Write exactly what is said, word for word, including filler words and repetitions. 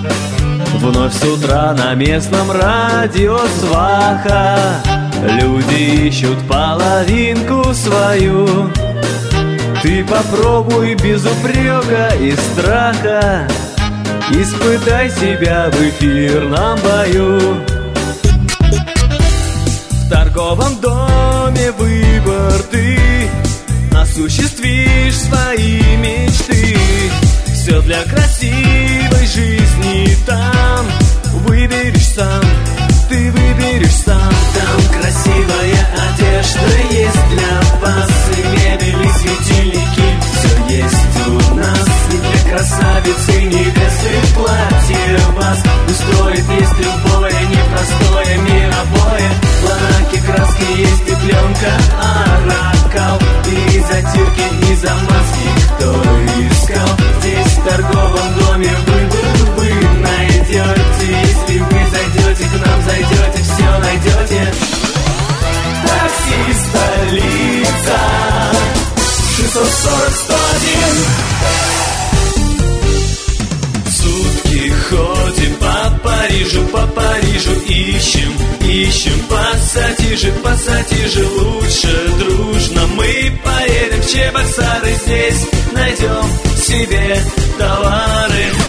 Вновь с утра на местном радио сваха люди ищут половинку свою. Ты попробуй без упрека и страха, испытай себя в эфирном бою. В торговом доме выбор ты осуществишь свои мечты. Все для красивой жизни там выберешь сам, ты выберешь сам. Там красивая одежда есть для вас, и мебель, и светильники, все есть у нас. И для красавицы невесты платье вас устроит, есть любое непростое мировое. Лаки, краски, есть и пленка, оракал, и затирки, и замазки, кто искал. Здесь в торговом доме выбор вы найдете. Если вы зайдете к нам, зайдете, все найдете. Такси столица шестьсот сорок сто один. Сутки ходим по Парижу, по Парижу ищем, ищем пассатижи, пассатижи. Лучше дружно мы поедем в Чебоксары, здесь найдем себе товары.